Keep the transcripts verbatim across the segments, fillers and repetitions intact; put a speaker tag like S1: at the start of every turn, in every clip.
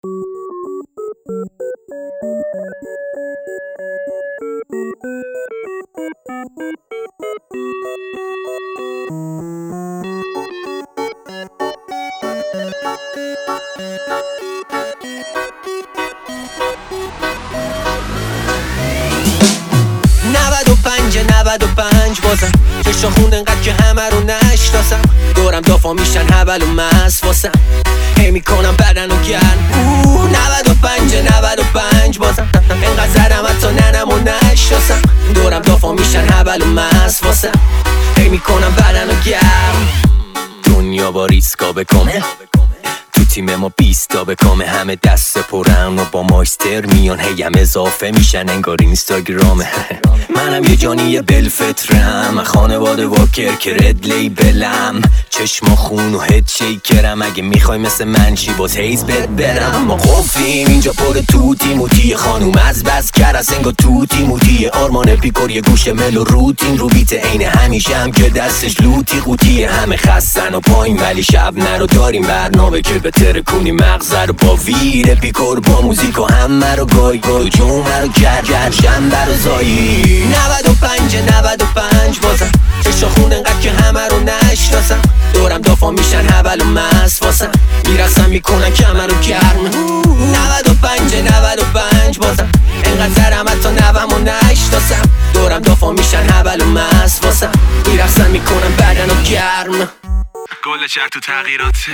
S1: نود و پنج نود و پنج بازم چشا خون انقدر که همه رو نشناسم، دورم دافا میشن هبل و مست واسم، هی میکنم بدن و گرم. نود و پنج نود و پنج بازم انقدر زدم حتی ننم و نشناسم، دورم دافا میشن هبل و مست واسم، هی میکنم بدن و گرم. دنیا با ریسکا بکنه، تو تیم ما بیستا بکامه، همه دست پرن و با مایستر میان، هی هم اضافه میشن انگار اینستاگرامه. منم یه جانی بلفترم، خانواده واکر که رد لیبلم، چشم خون و هد شیکرم، اگه میخوای مثل من چی باز هیز بد برم. ما قفیم اینجا پر توتی موتی، خانوم از بس کرس انگار توتی موتی، آرمان پیکور یه گوشه مل و روتین رو بیت عین همیشه هم که دستش لوتی قوتی، همه خستن و پایین ولی شب نرو داریم برنامه که بهتره کنی مغزه رو با ویر پیکور، با موزیک و همه رو گای گای جمعه رو گر گر شنبه رو زایی. نود و پنج نود و پنج بازم چشا خون انقدر که همه رو نشناسم، دورم دافا میشن هبل و مست واسم، میرسم میکنن کمر رو گرم. نود و پنج نود و پنج بازم انقدر زرم حتی نوم و نشناسم، دورم دافا میشن هبل و مست واسم، میرسم میکنن بدن و گرم.
S2: گل چرک تو تغییراته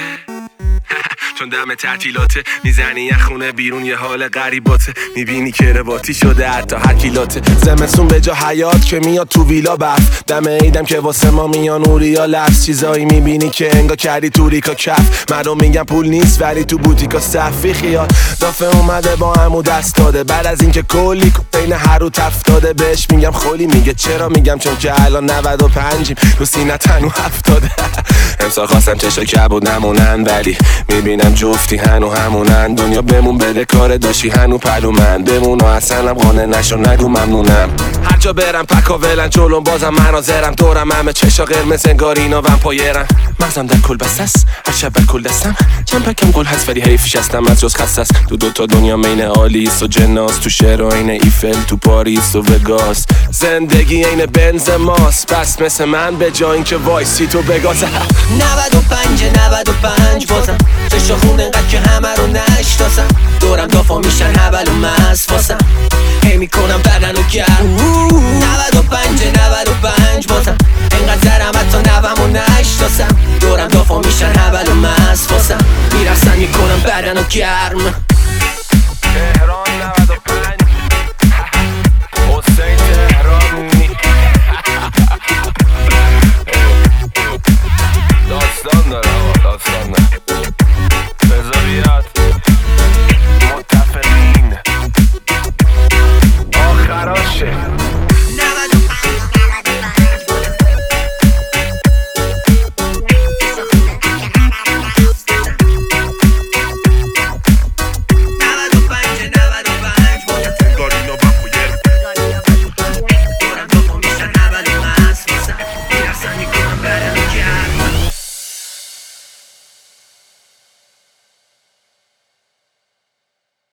S2: چون دم تعطیلاته، میزنی یه خونه بیرون یه حال غریباته، میبینی که رباطی شده حتی هر کیلاته، زمستون به جا حیات که میاد تو ویلا برف، دم عیدم که واسه ما میان اوریا لفظ، چیزایی میبینی که انگا کردی تو ریکا کف، مردم میگن پول نیست ولی تو بوتیکا صفی خیال، دافه اومده با همو دست داده، بعد از اینکه کلی بین هر رو تف داده، بهش میگم خالی، میگه چرا، میگم چون که الان نود و پنجیم رو سینه تنو هفتاده. امسال خواستم چشا کبود نمونن ولی میبینم جفتی هنو همونن، دنیا بمون بده کار داشتی هنو پلو من بمون و اصلا قانه نشو نگو ممنونم. هر جا برم پکا ولن جلوم بازم مناظرم، دورم همه چشا قرمز انگار اینا ومپایرن، مغزم در کل بس است هر شب بر کل دستم، چند پکم گل هست ولی حیفش هستم از جز خست است، تو دوتا دنیا مین آلیس و جناس، تو شهر و این ایفل تو پاریس و وگاس، زندگی این بنز ماست، بس مثل من به جا اینکه وایسی تو بگاز.
S1: نود و پنج نود و پنج بازم چشا خون انقدر که همه رو نشناسم، دورم دافا میشن هبل و مست واسم، هی میکنم بدن و گرم. نود و پنج نود و پنج بازم انقدر زرم حتی نوم و نشناسم، دورم دافا میشن هبل و مست واسم، میرسم میکنم بدن و گرم.